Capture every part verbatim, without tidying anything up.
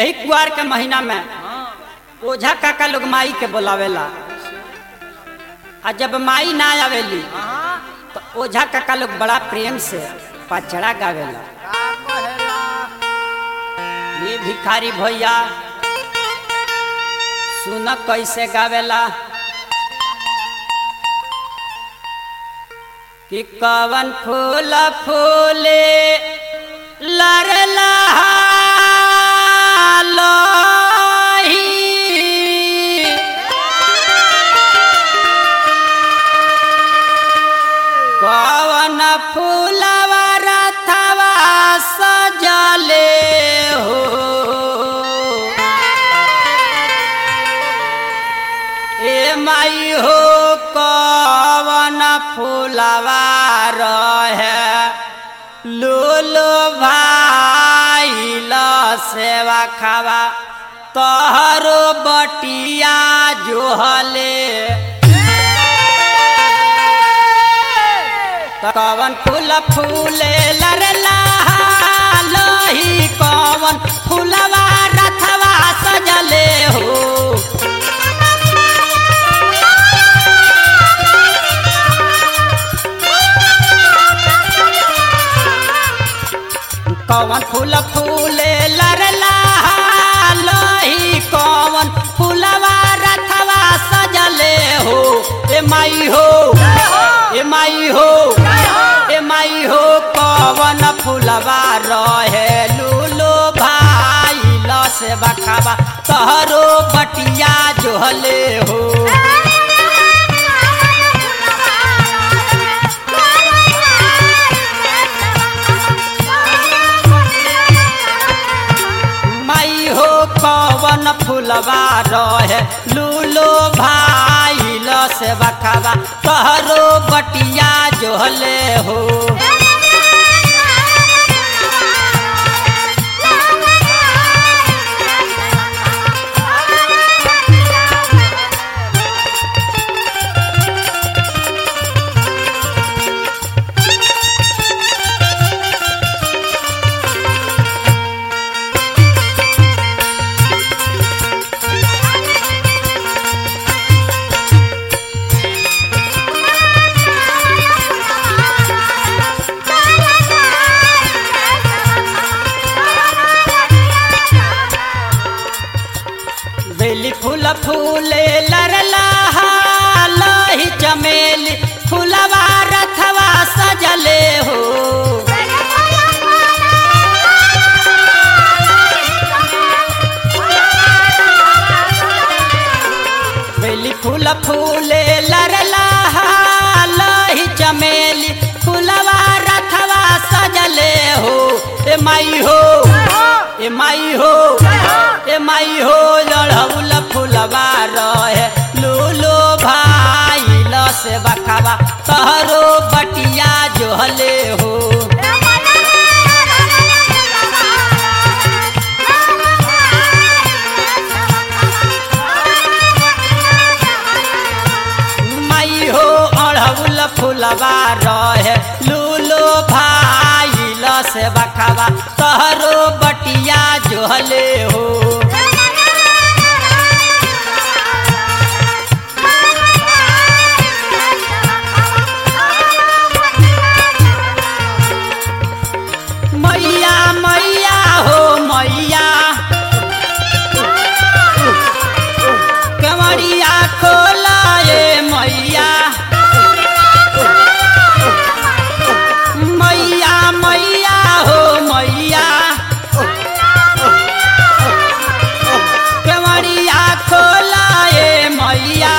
यही कुआर के महीना में ओझा काका लोग माई के बोलावेला। आ जब माई ना आवेली तो ओझा काका लोग बड़ा प्रेम से पचड़ा गावेला। ये भिखारी भैया सुन कैसे गावेला कि कवन फूल फूले लरला कवन फूलवा रथवा सजले हो ए माई हो कवन फूलवा रहे लूलो भाई ल सेवा खावा तोहरो बटिया जोहले कवन फूल फूले लरला लही कवन फूलवा रथवा सजले हो कवन फूल फूले लरला लही कवन फूलवा रथवा सजले हो ए माई हो ए माई हो ए माई हो कवन फूलवा रहे लूलो भाई ल से बखावा तोहरो बटिया जोहले हो कवन फूलवा रहे लूलो भाई ल से बखावा तोहरो बटिया जोहले हो बेली फूल फूले लरला लही चमेली फूलवा रथवा सजले हो बेली फूल फूले लरला लही चमेली फूलवा रथवा सजले हो ए माई हो ए माई हो ए माई हो लड़हुल फूलवा रहे लूलो भाई ल से बखावा तोहरो बटिया जोहले हो माई हो अड़हुल फूलवा रहे लूलो भाई ल से बखावा तोहरो बटिया जोहले हो मैया मैया हो मैया कमरिया खोला ये मैया मैया मैया हो मैया कमरिया खोला ये मैया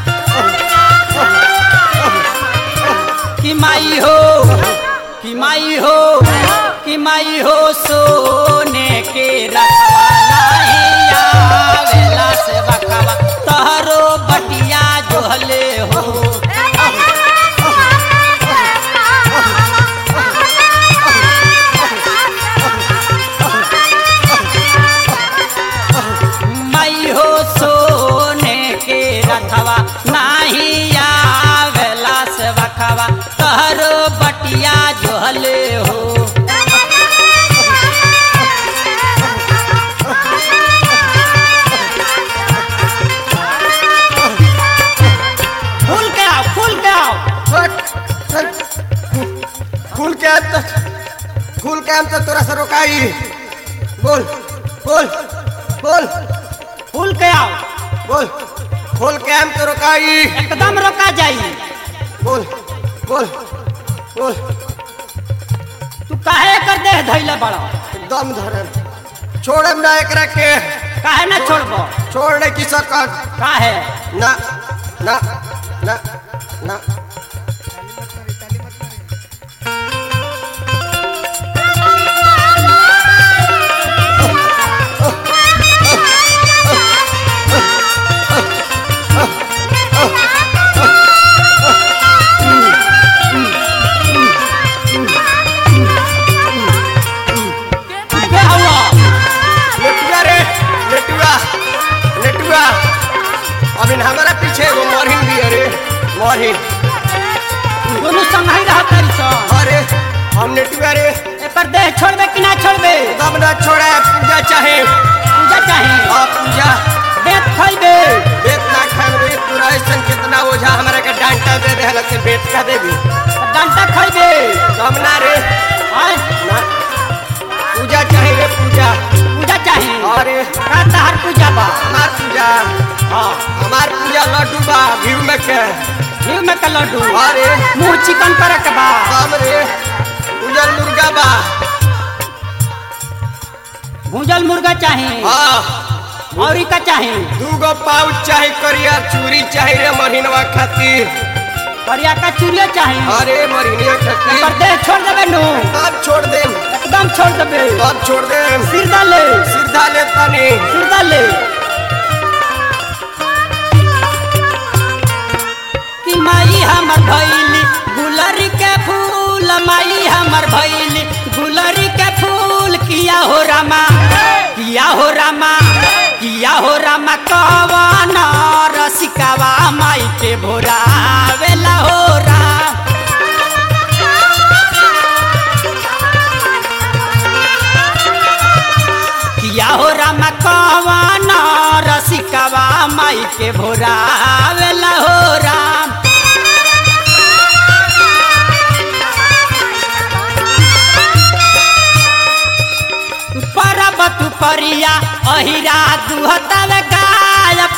कि माई हो कि माई हो कि माई हो सोने के रखवाला आवेला से बखावा तोहरो बटिया जोहले हो माई हो सोने के रखवा नाही आवेला से बखावा तोहरो बटिया जोहले हो के हम तो तोरा से रोकाई। बोल बोल बोल फूल के आओ। बोल खोल के हम तो रोकाई। एकदम रोका जाई। बोल बोल बोल तू काहे कर दे धैले बड़ा? दम धरे छोड़म ना एकरा के। काहे ना छोड़बो? छोड़ने की सकत काहे? ना ना ना ना हमारा पीछे वो मोरहिन भी। अरे मोरहिन दोनों संग ही रहा तारी सो। अरे हम नेटुआ रे ए पर देह छोड़बे कि ना छोड़बे? दम ना छोड़े। पूजा चाहे पूजा चाहे। हां पूजा। बेत खइबे? बेत ना खाए पूरा ऐसन कितना ओझा हमरा के डांटा दे दे लगे बेत का देबी। डांटा खइबे? दम ना रे। हां ना पूजा चाहे रे पूजा। पूजा चाहे। अरे का तहर पूजा बा? हमार पूजा। हां हमार पूजा लड्डू बा घी में के। घी में के लड्डू? अरे मुंह चिकन करे के बा? हम रे पूजल मुर्गा बा। भूजल मुर्गा चाहे। हां और का चाहे? दूगो पाउच चाहे करिया चूरी चाहे रे महीनवा खातिर। करिया का चूड़िया चाहे। अरे महीनिया खातिर। पर देह छोड़ देबे नु? अब छोड़ दे। एकदम छोड़ देबे? अब छोड़ दे। सिर डाले। सिर डाले तनी। सिर डाले कि माई हमर भइली गुलरी के फूल। माई हमर भइली गुलरी के फूल। किया हो रामा किया हो रामा किया हो रामा कवन रसिकावा माई के भोरावेला हो राम। किया हो रामा कवन रसिकावा माई के भोरावेला हो राम। परबत परिया अहिरा दुहतवे गायब।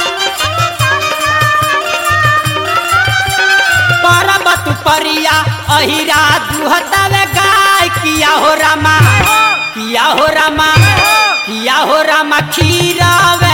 परबत परिया अहिरा दुहतवे गाय। किया हो रामा किया हो रामा किया हो रामा खीरावे